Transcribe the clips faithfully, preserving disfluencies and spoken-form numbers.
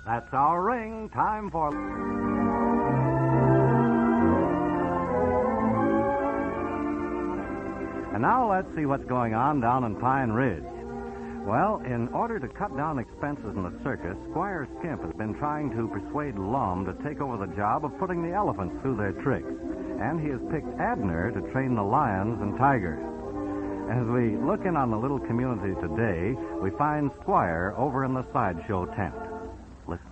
That's our ring. Time for... And now let's see what's going on down in Pine Ridge. Well, in order to cut down expenses in the circus, Squire Skimp has been trying to persuade Lum to take over the job of putting the elephants through their tricks. And he has picked Abner to train the lions and tigers. As we look in on the little community today, we find Squire over in the sideshow tent. Listen.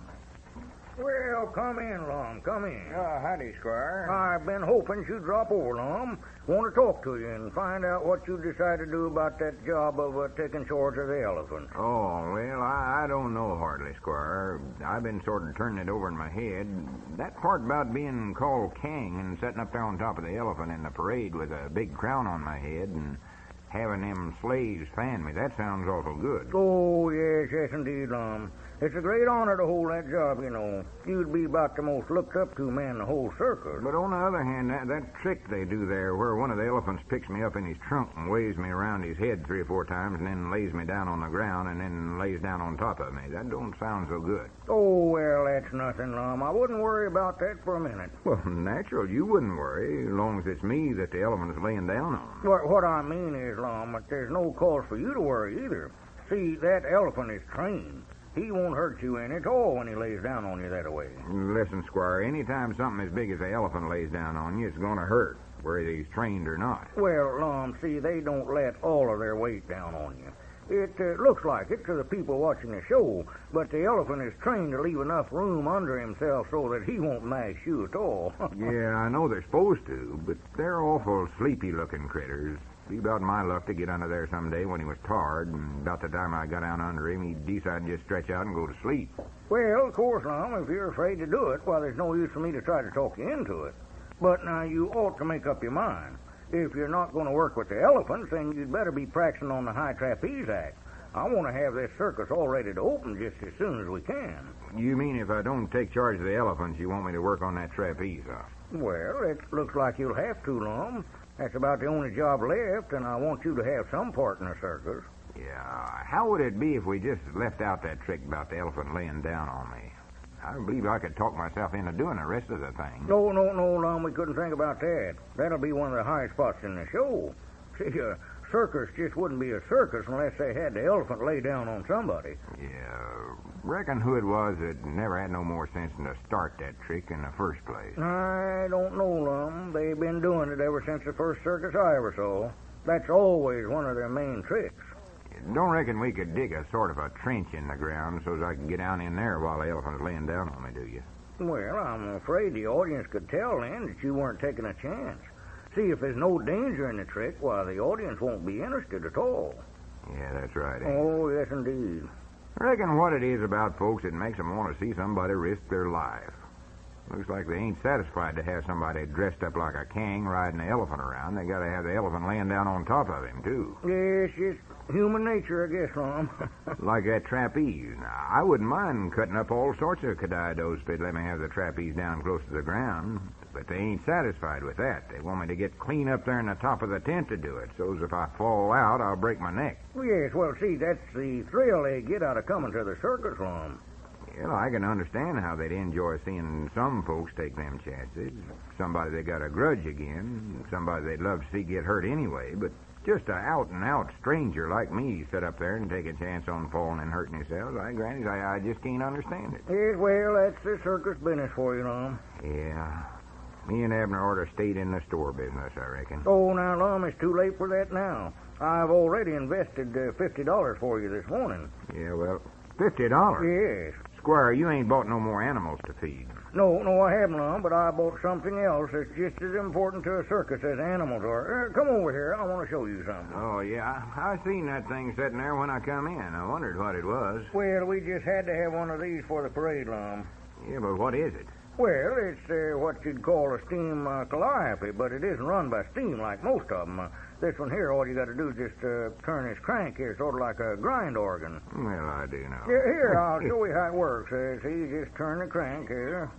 Well, come in, Lum. Come in. Uh, howdy, Squire. I've been hoping you'd drop over, Lum. Want to talk to you and find out what you decided to do about that job of uh, taking charge of the elephant. Oh, well, I, I don't know hardly, Squire. I've been sort of turning it over in my head. That part about being called king and sitting up there on top of the elephant in the parade with a big crown on my head and having them slaves fan me, that sounds awful good. Oh, yes, yes, indeed, Lum. It's a great honor to hold that job, you know. You'd be about the most looked up to man in the whole circus. But on the other hand, that, that trick they do there where one of the elephants picks me up in his trunk and waves me around his head three or four times and then lays me down on the ground and then lays down on top of me, that don't sound so good. Oh, well, that's nothing, Lum. I wouldn't worry about that for a minute. Well, natural, you wouldn't worry, as long as it's me that the elephant's laying down on. What, what I mean is, Lum, that there's no cause for you to worry either. See, that elephant is trained. He won't hurt you any at all when he lays down on you that way. Listen, Squire, anytime something as big as an elephant lays down on you, it's going to hurt, whether he's trained or not. Well, Lum, see, they don't let all of their weight down on you. It uh, looks like it to the people watching the show, but the elephant is trained to leave enough room under himself so that he won't mash you at all. Yeah, I know they're supposed to, but they're awful sleepy-looking critters. Be about my luck to get under there someday when he was tarred, and about the time I got down under him, he'd decide to just stretch out and go to sleep. Well, of course, Lum, if you're afraid to do it, well, there's no use for me to try to talk you into it. But now you ought to make up your mind. If you're not going to work with the elephants, then you'd better be practicing on the high trapeze act. I want to have this circus all ready to open just as soon as we can. You mean if I don't take charge of the elephants, you want me to work on that trapeze off? Well, it looks like you'll have to, Lum. That's about the only job left, and I want you to have some part in the circus. Yeah, how would it be if we just left out that trick about the elephant laying down on me? I believe I could talk myself into doing the rest of the thing. No, no, no, Lum, we couldn't think about that. That'll be one of the high spots in the show. See, a circus just wouldn't be a circus unless they had the elephant lay down on somebody. Yeah, reckon who it was that never had no more sense than to start that trick in the first place. I don't know, Lum. They've been doing it ever since the first circus I ever saw. That's always one of their main tricks. Don't reckon we could dig a sort of a trench in the ground so as I could get down in there while the elephant's laying down on me, do you? Well, I'm afraid the audience could tell then that you weren't taking a chance. See, if there's no danger in the trick, why, the audience won't be interested at all. Yeah, that's right. Oh, yes, indeed. I reckon what it is about folks that makes them want to see somebody risk their life. Looks like they ain't satisfied to have somebody dressed up like a king riding an elephant around. They gotta have the elephant laying down on top of him, too. Yes, it's human nature, I guess, Lum. Like that trapeze. Now, I wouldn't mind cutting up all sorts of cadidos if they'd let me have the trapeze down close to the ground. But they ain't satisfied with that. They want me to get clean up there in the top of the tent to do it, so as if I fall out, I'll break my neck. Yes, well, see, that's the thrill they get out of coming to the circus, Lum. Well, I can understand how they'd enjoy seeing some folks take them chances. Somebody they got a grudge again, somebody they'd love to see get hurt anyway, but just a out-and-out stranger like me sit up there and take a chance on falling and hurting themselves, I granny, I, I just can't understand it. Yes, well, that's the circus business for you, Lum. Yeah. Me and Abner ought to stayed in the store business, I reckon. Oh, now, Lum, it's too late for that now. I've already invested uh, fifty dollars for you this morning. Yeah, well, fifty dollars? Yes. Squire, you ain't bought no more animals to feed. No, no, I haven't, Lum, but I bought something else that's just as important to a circus as animals are. Uh, come over here. I want to show you something. Oh, yeah. I, I seen that thing sitting there when I come in. I wondered what it was. Well, we just had to have one of these for the parade, Lum. Yeah, but what is it? Well, it's uh, what you'd call a steam uh, calliope, but it isn't run by steam like most of them. Uh, this one here, all you got to do is just uh, turn this crank here, sort of like a grind organ. Well, I do know. Here, here I'll show you how it works. Uh, see, you just turn the crank here.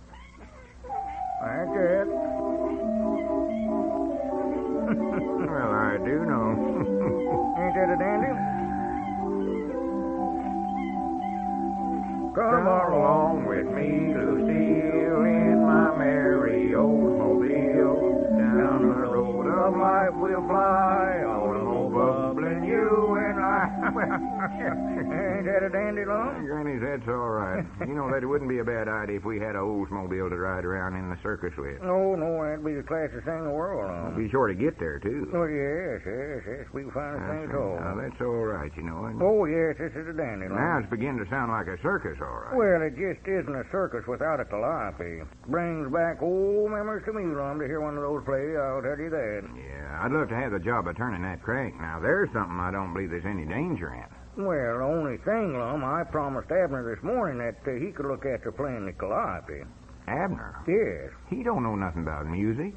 That's it. Well, I do know. Ain't that a dandy? Come along with me, Lucille, in my merry Oldsmobile. Down the road of life we'll fly, all alone bubbling you and I. Ain't that a dandy, Lum? Granny, that's all right. You know, that wouldn't be a bad idea if we had a Oldsmobile to ride around in the circus with. No, no, that'd be the classiest thing in the world, Lum. Be sure to get there, too. Oh, yes, yes, yes. We can find a thing at all. Now, that's all right, you know. And Oh, yes, this is a dandy, Lum. now it's beginning to sound like a circus, all right. Well, it just isn't a circus without a calliope. Brings back old memories to me, Lum, to hear one of those play, I'll tell you that. Yeah, I'd love to have the job of turning that crank. Now, there's something I don't believe there's any danger in. Well, the only thing, Lum, I promised Abner this morning that uh, he could look after playing the calliope. Abner? Yes. He don't know nothing about music.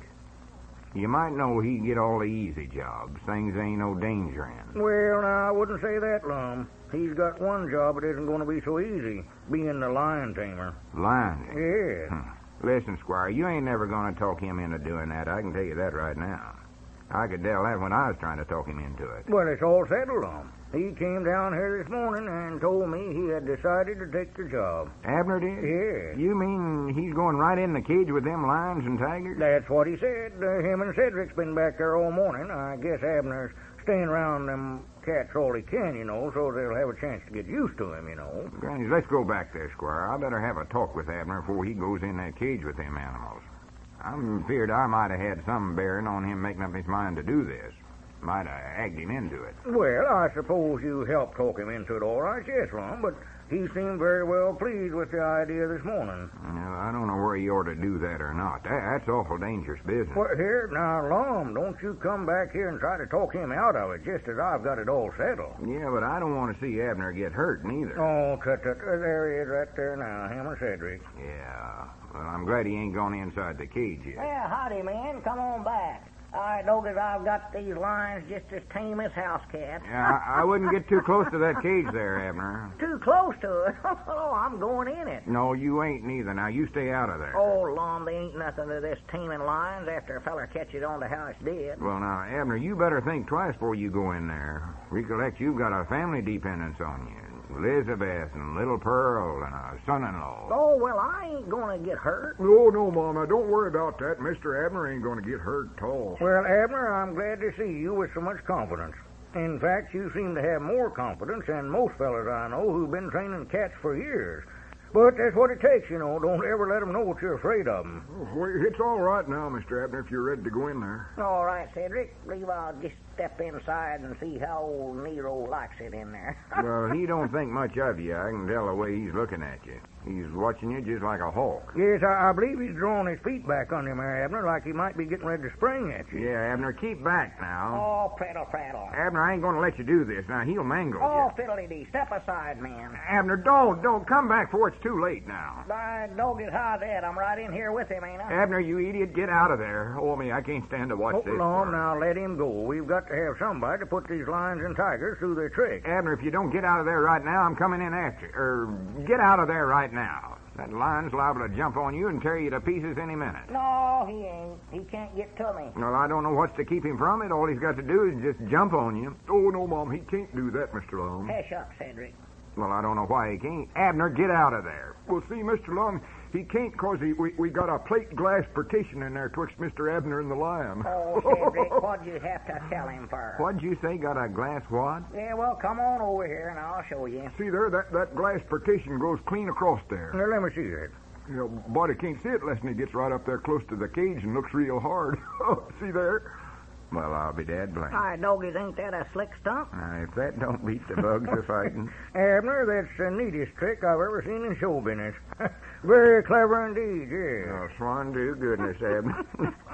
You might know he'd get all the easy jobs, things there ain't no danger in. Well, now, I wouldn't say that, Lum. He's got one job that isn't going to be so easy, being the lion tamer. Lion? Yes. Hmm. Listen, Squire, you ain't never going to talk him into doing that. I can tell you that right now. I could tell that when I was trying to talk him into it. Well, it's all settled, Lum. He came down here this morning and told me he had decided to take the job. Abner did? Yes. You mean he's going right in the cage with them lions and tigers? That's what he said. Uh, him and Cedric's been back there all morning. I guess Abner's staying around them cats all he can, you know, so they'll have a chance to get used to him, you know. Granny, let's go back there, Squire. I better have a talk with Abner before he goes in that cage with them animals. I'm feared I might have had some bearing on him making up his mind to do this. Might have egged him into it. Well, I suppose you helped talk him into it all right, yes, Lum, but he seemed very well pleased with the idea this morning. Well, I don't know where he ought to do that or not. That, that's awful dangerous business. Well, here, now, Lum, don't you come back here and try to talk him out of it, just as I've got it all settled. Yeah, but I don't want to see Abner get hurt, neither. Oh, tut, tut, there he is right there now, him and Cedric. Yeah. Well, I'm glad he ain't gone inside the cage yet. Well, howdy, man. Come on back. I know that I've got these lions just as tame as house cats. Yeah, I, I wouldn't get too close to that cage there, Abner. Too close to it? Oh, I'm going in it. No, you ain't neither. Now, you stay out of there. Oh, Lum, they ain't nothing to this taming lions after a feller catches on to how it's dead. Well, now, Abner, you better think twice before you go in there. Recollect, you've got a family dependence on you. Elizabeth and little Pearl and a son-in-law. Oh, well, I ain't going to get hurt. No, no, Mama. Don't worry about that. Mister Abner ain't going to get hurt at all. Well, Abner, I'm glad to see you with so much confidence. In fact, you seem to have more confidence than most fellas I know who've been training cats for years. But that's what it takes, you know. Don't ever let them know what you're afraid of them. Oh, well, it's all right now, Mister Abner, if you're ready to go in there. All right, Cedric. Believe I'll just step inside and see how old Nero likes it in there. Well, he don't think much of you. I can tell the way he's looking at you. He's watching you just like a hawk. Yes, I, I believe he's drawing his feet back on you, Mary Abner, like he might be getting ready to spring at you. Yeah, Abner, keep back now. Oh, prattle, prattle. Abner, I ain't going to let you do this. Now, he'll mangle Oh, you. fiddly-dee. Step aside, man. Abner, don't, don't. Come back before it's too late now. I don't get how's that. I'm right in here with him, ain't I? Abner, you idiot, get out of there. Oh, me, I can't stand to watch Oh, this. Lum, now let him go. We've got to have somebody to put these lions and tigers through their tricks. Abner, if you don't get out of there right now, I'm coming in after you. Er, get out of there right now. That lion's liable to jump on you and tear you to pieces any minute. No, he ain't. He can't get to me. Well, I don't know what's to keep him from it. All he's got to do is just jump on you. Oh, no, Mom, he can't do that, Mister Lum. Hush up, Cedric. Well, I don't know why he can't. Abner, get out of there. Well, see, Mister Lum, he can't because he, we, we got a plate glass partition in there twixt Mister Abner and the lion. Oh, Cedric, what'd you have to tell him for? What'd you say, got a glass what? Yeah, well, come on over here and I'll show you. See there, that, that glass partition goes clean across there. Now, let me see that. You know, body can't see it unless he gets right up there close to the cage and looks real hard. See there? Well, I'll be dead blamed. Hi, doggies, ain't that a slick stunt? Now, if that don't beat the bugs a fighting. Abner, that's the neatest trick I've ever seen in show business. Very clever indeed, yes. Oh, swan to goodness, Abner.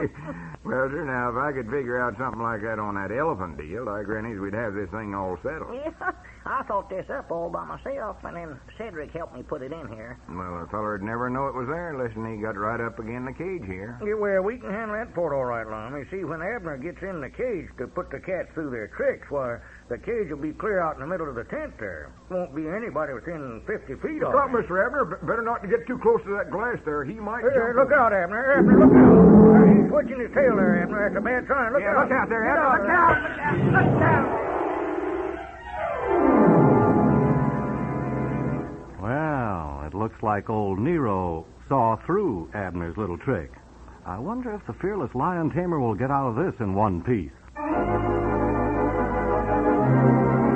Well, sir, now, if I could figure out something like that on that elephant deal, I grannies we'd have this thing all settled. Yeah, I thought this up all by myself, and then Cedric helped me put it in here. Well, a feller'd never know it was there unless he got right up again the cage here. Yeah, well, we can handle that part all right, Lum. You see, when Abner gets in the cage to put the cats through their tricks, why, the cage will be clear out in the middle of the tent there. Won't be anybody within fifty feet of Stop, it. Mister Abner. B- better not to get too close to that glass there. He might Hey, jump look on- out, Abner. Abner, look out. Uh, he's twitching his tail there, Abner. That's a bad sign. Look Yeah, out. look out there, Get Abner. Look there. out. Look out. Look out. Well, it looks like old Nero saw through Abner's little trick. I wonder if the fearless lion tamer will get out of this in one piece.